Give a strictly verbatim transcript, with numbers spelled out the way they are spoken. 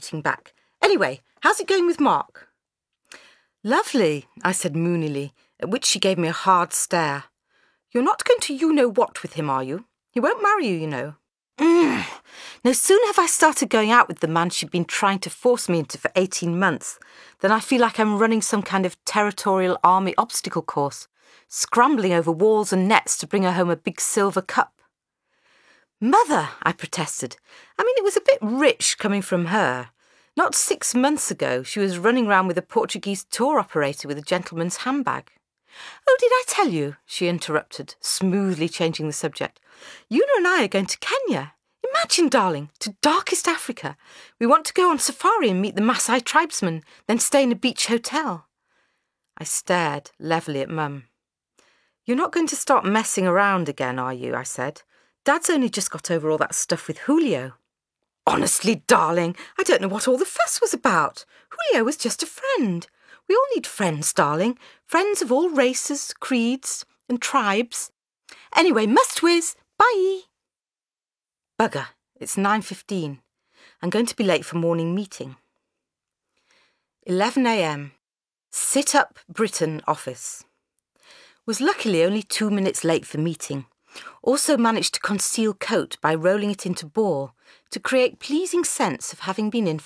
writing back. Anyway, how's it going with Mark? Lovely, I said moonily, at which she gave me a hard stare. You're not going to you-know-what with him, are you? He won't marry you, you know. Mm. No sooner have I started going out with the man she'd been trying to force me into for eighteen months than I feel like I'm running some kind of territorial army obstacle course, scrambling over walls and nets to bring her home a big silver cup. Mother, I protested. I mean, it was a bit rich coming from her. Not six months ago, she was running round with a Portuguese tour operator with a gentleman's handbag. Oh, did I tell you? She interrupted, smoothly changing the subject. Una and I are going to Kenya. Imagine, darling, to darkest Africa. We want to go on safari and meet the Maasai tribesmen, then stay in a beach hotel. I stared levelly at Mum. You're not going to start messing around again, are you? I said. Dad's only just got over all that stuff with Julio. Honestly, darling, I don't know what all the fuss was about. Julio was just a friend. We all need friends, darling. Friends of all races, creeds and tribes. Anyway, must whiz. Bye. Bugger, it's nine fifteen. I'm going to be late for morning meeting. eleven a.m. Sit Up Britain office. Was luckily only two minutes late for meeting. Also managed to conceal coat by rolling it into ball to create pleasing sense of having been in